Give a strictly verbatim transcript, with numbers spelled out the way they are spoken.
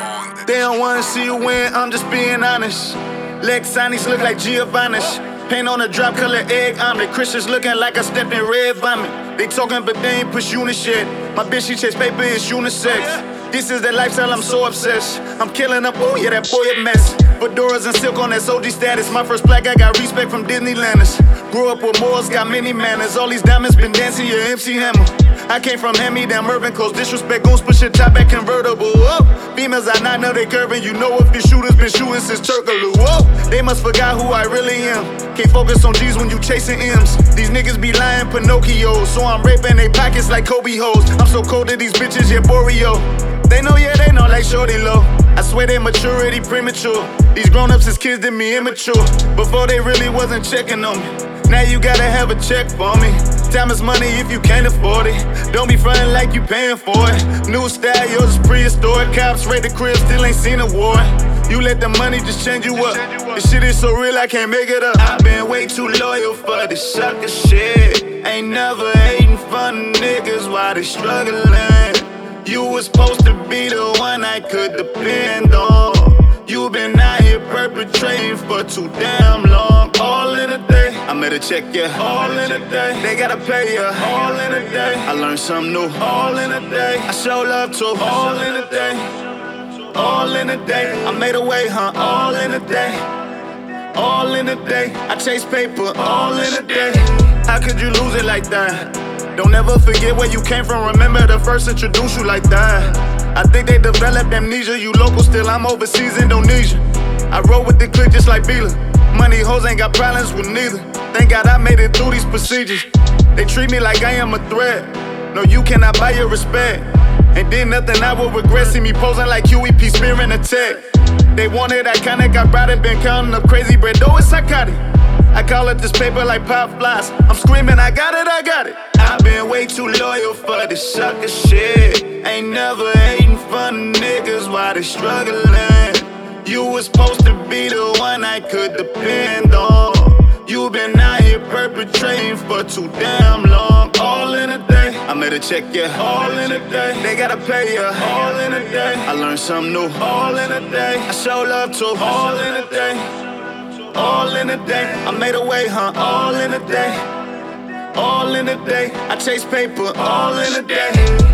They don't wanna see you win, I'm just being honest. Lexani's look like Giovanni's. Paint on a drop color egg omelet. Christians looking like I stepped in red vomit. They talking but they ain't push unit yet. My bitch, she chase paper, it's unisex. This is the lifestyle, I'm so obsessed. I'm killing up, oh yeah, that boy a mess. Fedoras and silk on that O G status. My first black, I got respect from Disneylanders. Grew up with Moors, got many manners. All these diamonds been dancing, your M C Hammer. I came from hand-me-down urban coast. Disrespect, goons push it top back convertible. Whoa. Females I not know they curving. You know if the shooters been shooting since Turkaloo. Whoa. They must forgot who I really am. Can't focus on G's when you chasing M's. These niggas be lying Pinocchio. So I'm raping they pockets like Kobe hoes. I'm so cold to these bitches, yeah, Boreal. They know, yeah, they know like Shorty Low. I swear they maturity premature. These grown-ups is kids that me immature. Before they really wasn't checking on me. Now you gotta have a check for me. Time is money if you can't afford it. Don't be frontin' like you paying for it. New style, yours is prehistoric. Cops raid the crib, still ain't seen a war. You let the money just change you up. This shit is so real, I can't make it up. I've been way too loyal for this sucker shit. Ain't never hating fun niggas while they struggling. You was supposed to be the one I could depend on. You been out here perpetrating for too damn long. All in a day, I made a check, yeah. All in a day, they gotta pay ya. All in a day, I learned something new. All in a day, I show love to. All in a day, all in a day, I made a way, huh? All in a day, all in a day, I chase paper. All in a day, how could you lose it like that? Don't ever forget where you came from. Remember the first introduced you like that. I think they developed amnesia. You local still, I'm overseas Indonesia. I roll with the click just like Bila. Money hoes ain't got problems with neither. Thank God I made it through these procedures. They treat me like I am a threat. No, you cannot buy your respect. Ain't did nothing I will regret. See me posing like Q E P spearing a tech. They wanted iconic, I brought it. Been counting up crazy bread, though it's psychotic. I call it this paper like pop flies. I'm screaming, I got it, I got it. I've been way too loyal for this sucker shit. Ain't never hating fun niggas while they struggling. You was supposed to be the one I could depend on. You been out here perpetrating for too damn long. All in a day, I made a check, yeah. All in a day, they gotta pay ya. All in a day, I learned something new. All in a day, I show love to. All in a day, all in a day, I made a way, huh? All in a day, all in a day, I chase paper. All in a day.